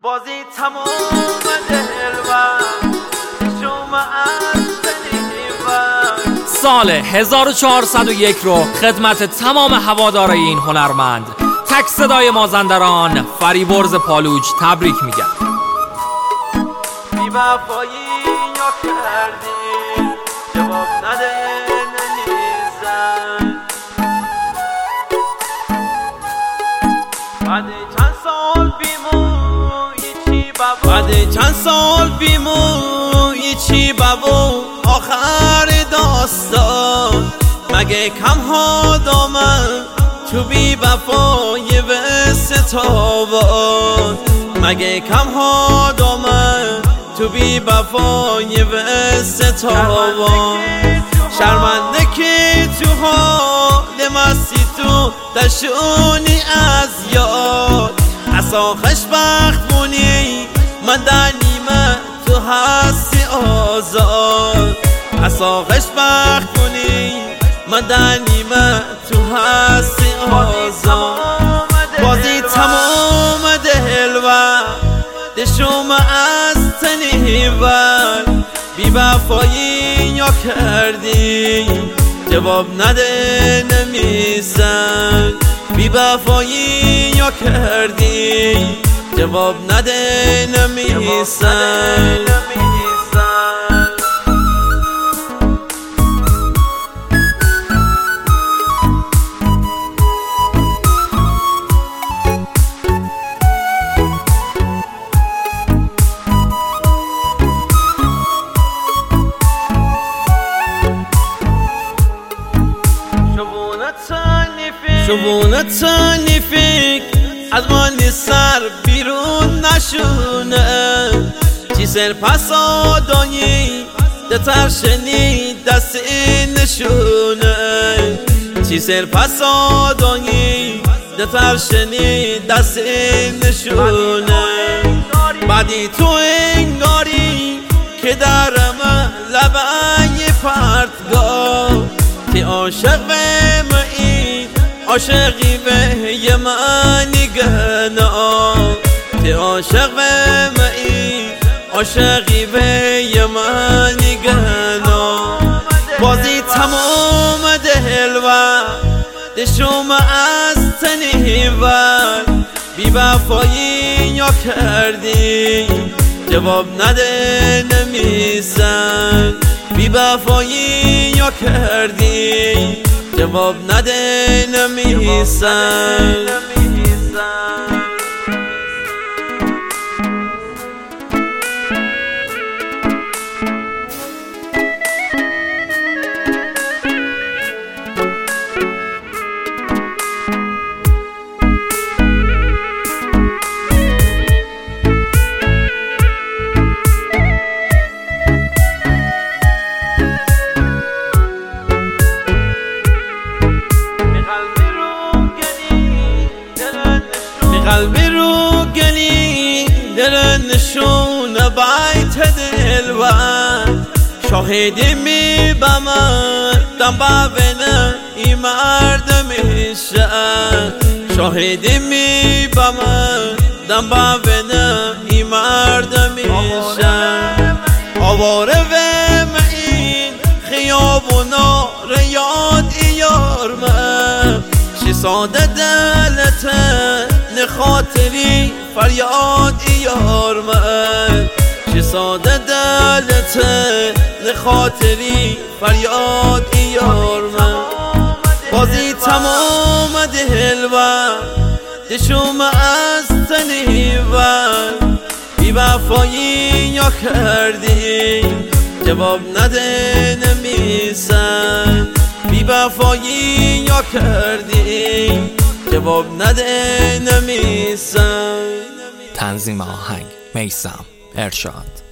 بازی تمام دلوان شما از تنیوان. سال 1401 رو خدمت تمام هواداره این هنرمند تک صدای مازندران فریبرز پالوچ تبریک میگم. بی وفایی یا کردی جواب نده نمیزن. بعد چند سال بیمویی چی بابا آخر داستان. مگه کم ها دامن تو بی وفای به ستابان. مگه کم ها دامن تو بی وفای به ستابان. شرمنده که تو حال مستی تو دشونی از یاد. اصلا خوشبخت مونی من در نیمه تو هستی آزاد. اصلا خوشبخت مونی من در نیمه تو هستی آزاد. بازی تمام دلوان دشوم از تنیوان. بی وفایی یا کردی جواب نده نمیزن. بی وفایی یا کردی جواب نده نمیزن. شبونه تانیفیک از مانی سر بیرون نشونه. چی سر پس آدایی دتر شنی دست این نشونه. چی سر پس آدایی دتر شنی دست این نشونه. بعدی تو انگاری که درم لبای پرتگاه. تی عاشق به این عاشقی به یه معنی گنا. تی عاشق به این عاشقی به یه معنی گنا. بازی تمام دلوان دشوم از تنیوان. بی وفایی یا کردی جواب نده نمیزن. بی وفایی یا کردی جواب نده نمیزن. قلبی رو گلی دل نشون بیت دلوان. شاهدی می بمن دم ببینه این مرد میشه. شاهدی می بمن دم ببینه این مرد میشه. آواره وم این خیابونا رو یاد ایار من. چی ساده دلته نخاطری فریاد ایار من. چی ساده دلته نخاطری فریاد ایار من. بازی تمام دلوان دشوم از تنیوان. بی وفایی یا کردی جواب نده نمیزن. بی وفایی یا کردی جواب نده نمیزن. تنظیم آهنگ میثم ارشاد.